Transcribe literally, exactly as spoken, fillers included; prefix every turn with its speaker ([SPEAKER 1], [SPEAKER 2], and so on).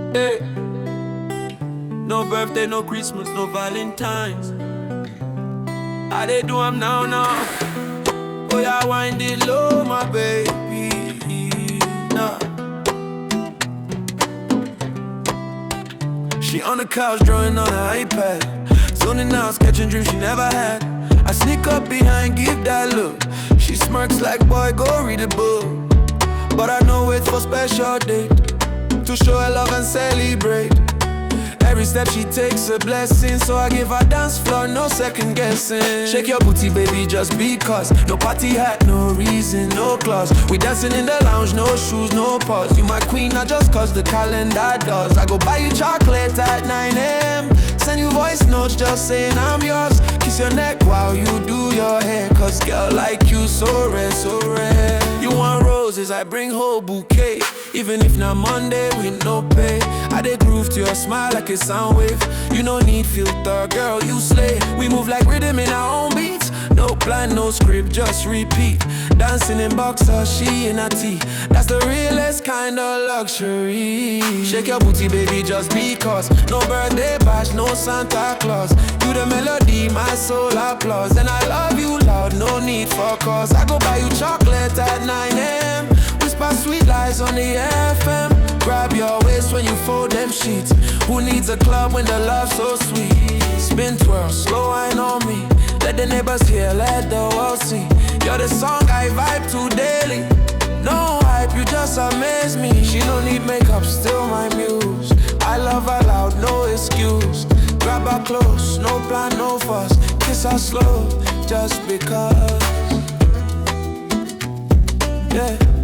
[SPEAKER 1] Hey. No birthday, no Christmas, no Valentine's. How they do 'em now, now? Oh, yeah, wind it low, my baby. Nah. She on the couch drawing on her iPad, zoning out, sketching dreams she never had. I sneak up behind, give that look. She smirks like, boy, go read a book. But I know it's for special date, to show her love and celebrate. Every step she takes a blessing, so I give her dance floor, no second guessing. Shake your booty, baby, just because. No party hat, no reason, no clause. We dancing in the lounge, no shoes, no pause. You my queen, not just cause the calendar does. I go buy you chocolate at nine A M Send you voice notes just saying I'm yours. Kiss your neck while you do your hair, cause girl like you so rare, so rare. You want roses, I bring whole bouquet. Even if not Monday, we no pay. I dey groove to your smile like a sound wave. You no need filter, girl, you slay. We move like rhythm in our own beats. No plan, no script, just repeat. Dancing in boxers, she in a tee. That's the realest kind of luxury. Shake your booty, baby, just because. No birthday bash, no Santa Claus. You the melody, my soul applause. And I love you loud, no need for cause. I go buy you chocolate at nine A M Whisper sweet lies on the F M. Grab your waist when you fold them sheets. Who needs a club when the love's so sweet? Spin twirl, slow wine on me. Let the neighbors hear, let the world see. You're the song I vibe to daily. No hype, you just amaze me. She don't need makeup, still my muse. I love her loud, no excuse. Grab her close, no plan, no fuss. Kiss her slow, just because. Yeah.